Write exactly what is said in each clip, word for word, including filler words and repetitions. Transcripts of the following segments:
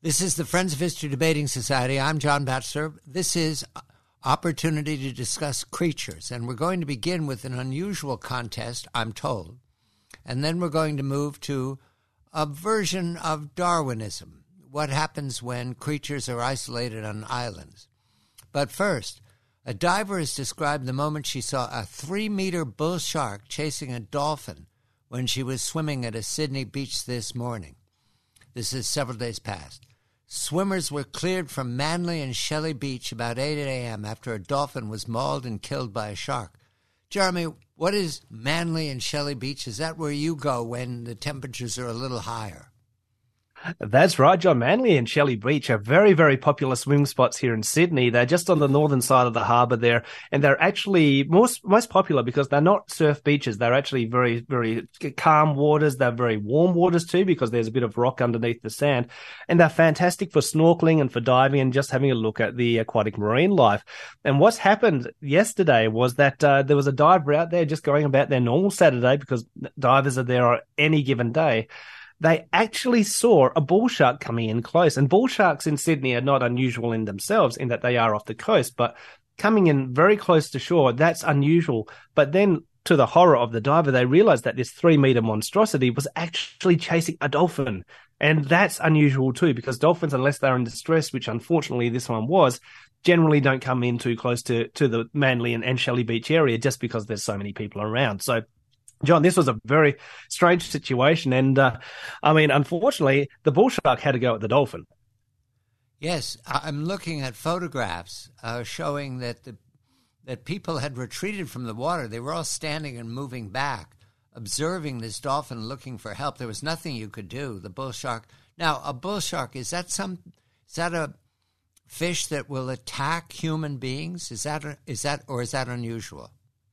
This is the Friends of History Debating Society. I'm John Batchelor. This is opportunity to discuss creatures, and we're going to begin with an unusual contest, I'm told, and then we're going to move to a version of Darwinism, what happens when creatures are isolated on islands. But first, a diver has described the moment she saw a three-meter bull shark chasing a dolphin when she was swimming at a Sydney beach this morning. This is several days past. Swimmers were cleared from Manly and Shelley Beach about eight a.m. after a dolphin was mauled and killed by a shark. Jeremy, what is Manly and Shelley Beach? Is that where you go when the temperatures are a little higher? That's right, John. Manly and Shelley Beach are very, very popular swim spots here in Sydney. They're just on the northern side of the harbour there, and they're actually most most popular because they're not surf beaches. They're actually very, very calm waters. They're very warm waters too because there's a bit of rock underneath the sand, and they're fantastic for snorkeling and for diving and just having a look at the aquatic marine life. And what's happened yesterday was that uh, there was a diver out there just going about their normal Saturday because divers are there on any given day. They actually saw a bull shark coming in close. And bull sharks in Sydney are not unusual in themselves in that they are off the coast, but coming in very close to shore, that's unusual. But then to the horror of the diver, they realized that this three-meter monstrosity was actually chasing a dolphin. And that's unusual too, because dolphins, unless they're in distress, which unfortunately this one was, generally don't come in too close to, to the Manly and, and Shelley Beach area just because there's so many people around. So John, this was a very strange situation. And, uh, I mean, unfortunately, the bull shark had to go at the dolphin. Yes, I'm looking at photographs uh, showing that the that people had retreated from the water. They were all standing and moving back, observing this dolphin looking for help. There was nothing you could do. The bull shark. Now, a bull shark, is that some, is that a fish that will attack human beings? Is that, is that, or is that unusual?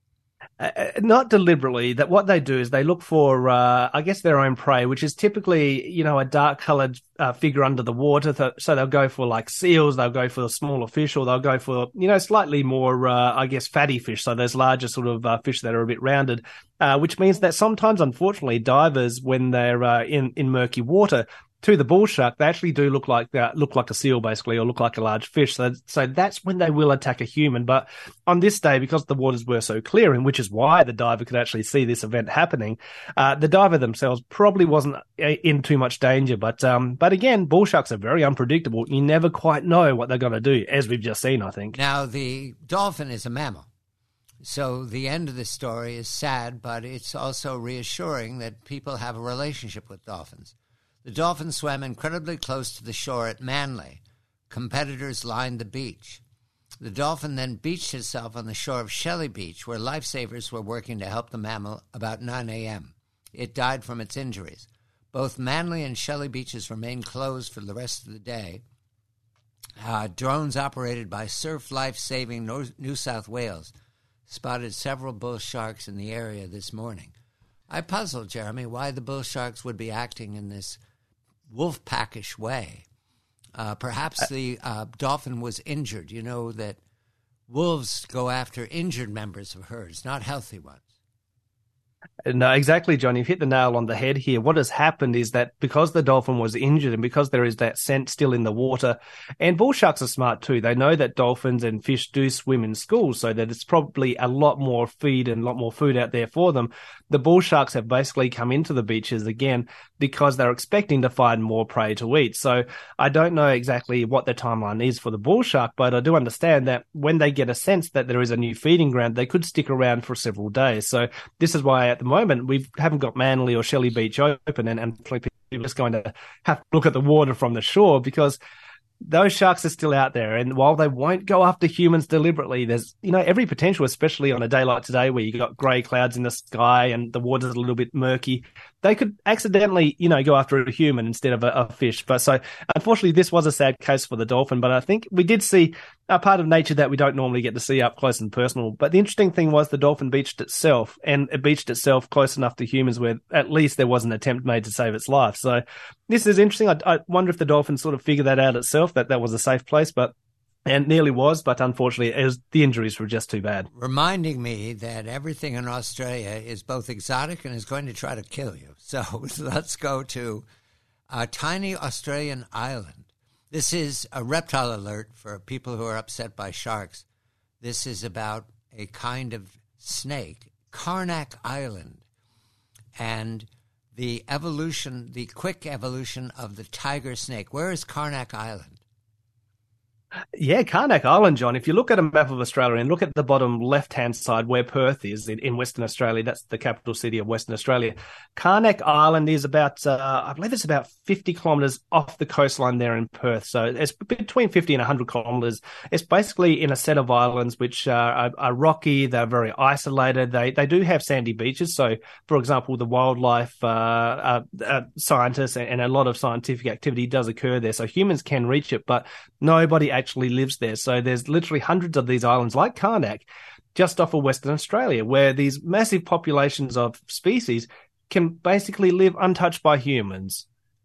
Uh, not deliberately. That what they do is they look for, uh, I guess, their own prey, which is typically, you know, a dark-coloured uh, figure under the water. Th- so they'll go for like seals, they'll go for smaller fish, or they'll go for, you know, slightly more, uh, I guess, fatty fish. So those larger sort of uh, fish that are a bit rounded, uh, which means that sometimes, unfortunately, divers, when they're uh, in in murky water, to the bull shark, they actually do look like uh, look like a seal, basically, or look like a large fish. So, so that's when they will attack a human. But on this day, because the waters were so clear, and which is why the diver could actually see this event happening, uh, the diver themselves probably wasn't in too much danger. But um, but again, bull sharks are very unpredictable. You never quite know what they're going to do, as we've just seen, I think. Now, the dolphin is a mammal. So the end of the story is sad, but it's also reassuring that people have a relationship with dolphins. The dolphin swam incredibly close to the shore at Manly. Competitors lined the beach. The dolphin then beached itself on the shore of Shelley Beach, where lifesavers were working to help the mammal about nine a.m. It died from its injuries. Both Manly and Shelley Beaches remained closed for the rest of the day. Uh, drones operated by Surf Life Saving New South Wales spotted several bull sharks in the area this morning. I puzzled, Jeremy, why the bull sharks would be acting in this wolf-packish way. Uh, perhaps the uh, dolphin was injured. You know that wolves go after injured members of herds, not healthy ones. No, exactly, John. You've hit the nail on the head here. What has happened is that because the dolphin was injured and because there is that scent still in the water, and bull sharks are smart too. They know that dolphins and fish do swim in schools, so that it's probably a lot more feed and a lot more food out there for them. The bull sharks have basically come into the beaches again because they're expecting to find more prey to eat. So I don't know exactly what the timeline is for the bull shark, but I do understand that when they get a sense that there is a new feeding ground, they could stick around for several days. So this is why at the moment we haven't got Manly or Shelley Beach open, and, and people are just going to have to look at the water from the shore because those sharks are still out there. And while they won't go after humans deliberately, there's, you know, every potential, especially on a day like today where you got grey clouds in the sky and the water's a little bit murky, they could accidentally, you know, go after a human instead of a, a fish. But so unfortunately, this was a sad case for the dolphin, but I think we did see a part of nature that we don't normally get to see up close and personal. But the interesting thing was the dolphin beached itself, and it beached itself close enough to humans where at least there was an attempt made to save its life. So this is interesting. I, I wonder if the dolphin sort of figured that out itself, that that was a safe place, but and nearly was, but unfortunately it was, the injuries were just too bad. Reminding me that everything in Australia is both exotic and is going to try to kill you. So let's go to a tiny Australian island This is a reptile alert for people who are upset by sharks. This is about a kind of snake, Karnak Island, and the evolution, the quick evolution of the tiger snake. Where is Karnak Island? Yeah, Karnak Island, John. If you look at a map of Australia and look at the bottom left-hand side where Perth is in, in Western Australia, that's the capital city of Western Australia. Karnak Island is about, uh, I believe it's about fifty kilometres off the coastline there in Perth. So it's between fifty and one hundred kilometres. It's basically in a set of islands which uh, are, are rocky. They're very isolated. They they do have sandy beaches. So, for example, the wildlife uh, uh, uh, scientists and a lot of scientific activity does occur there. So humans can reach it, but nobody actually lives there. So there's literally hundreds of these islands like Karnak just off of Western Australia where these massive populations of species can basically live untouched by humans.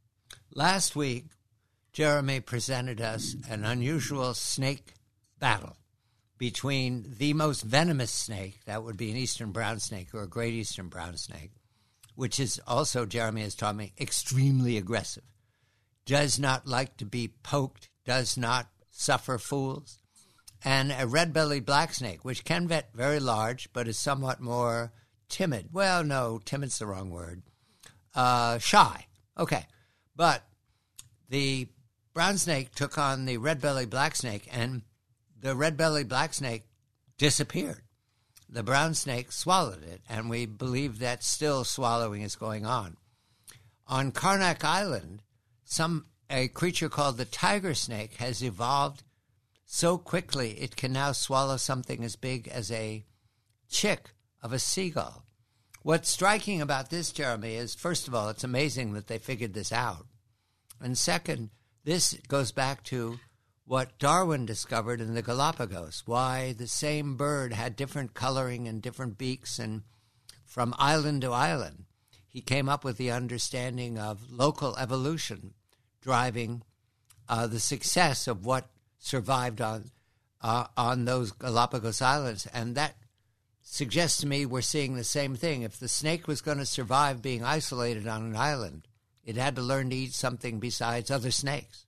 Last week, Jeremy presented us an unusual snake battle between the most venomous snake, that would be an eastern brown snake or a great eastern brown snake, which is also, Jeremy has taught me, extremely aggressive, does not like to be poked, does not suffer fools, and a red-bellied black snake, which can get very large but is somewhat more timid. Well, no, timid's the wrong word. Uh, shy. Okay. But the brown snake took on the red-bellied black snake, and the red-bellied black snake disappeared. The brown snake swallowed it, and we believe that still swallowing is going on. On Karnak Island, some a creature called the tiger snake has evolved so quickly it can now swallow something as big as a chick of a seagull. What's striking about this, Jeremy, is, first of all, it's amazing that they figured this out. And second, this goes back to what Darwin discovered in the Galapagos, why the same bird had different coloring and different beaks, and from island to island, he came up with the understanding of local evolution driving uh, the success of what survived on uh, on those Galapagos Islands. And that suggests to me we're seeing the same thing. If the snake was going to survive being isolated on an island, it had to learn to eat something besides other snakes.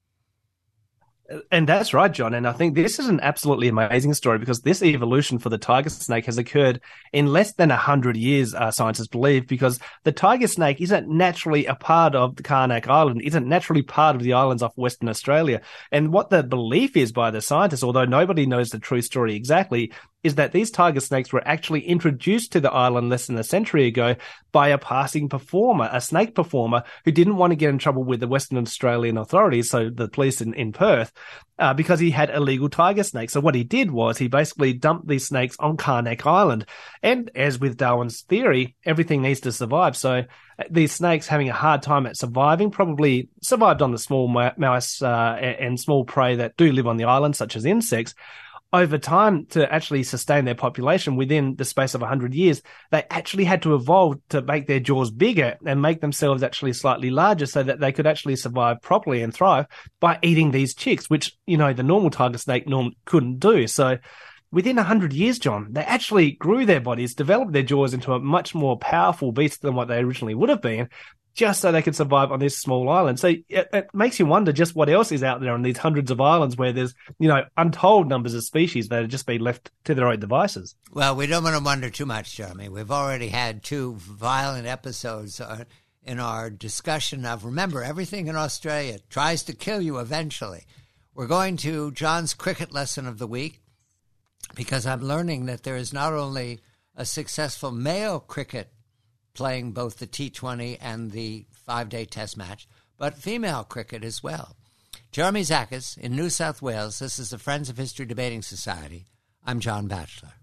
And that's right, John. And I think this is an absolutely amazing story because this evolution for the tiger snake has occurred in less than one hundred years, uh, scientists believe, because the tiger snake isn't naturally a part of the Karnak Island, isn't naturally part of the islands off Western Australia. And what the belief is by the scientists, although nobody knows the true story exactly, is that these tiger snakes were actually introduced to the island less than a century ago by a passing performer, a snake performer who didn't want to get in trouble with the Western Australian authorities, so the police in, in Perth, uh, because he had illegal tiger snakes. So what he did was he basically dumped these snakes on Karnak Island. And as with Darwin's theory, everything needs to survive. So these snakes having a hard time at surviving probably survived on the small mouse uh, and small prey that do live on the island, such as insects. Over time, to actually sustain their population within the space of one hundred years, they actually had to evolve to make their jaws bigger and make themselves actually slightly larger so that they could actually survive properly and thrive by eating these chicks, which, you know, the normal tiger snake norm couldn't do. So within one hundred years, John, they actually grew their bodies, developed their jaws into a much more powerful beast than what they originally would have been, just so they could survive on this small island. So it, it makes you wonder just what else is out there on these hundreds of islands where there's, you know, untold numbers of species that have just been left to their own devices. Well, we don't want to wonder too much, Jeremy. We've already had two violent episodes uh, in our discussion of, remember, everything in Australia tries to kill you eventually. We're going to John's cricket lesson of the week because I'm learning that there is not only a successful male cricket playing both the T twenty and the five-day test match, but female cricket as well. Jeremy Zakis in New South Wales. This is the Friends of History Debating Society. I'm John Batchelor.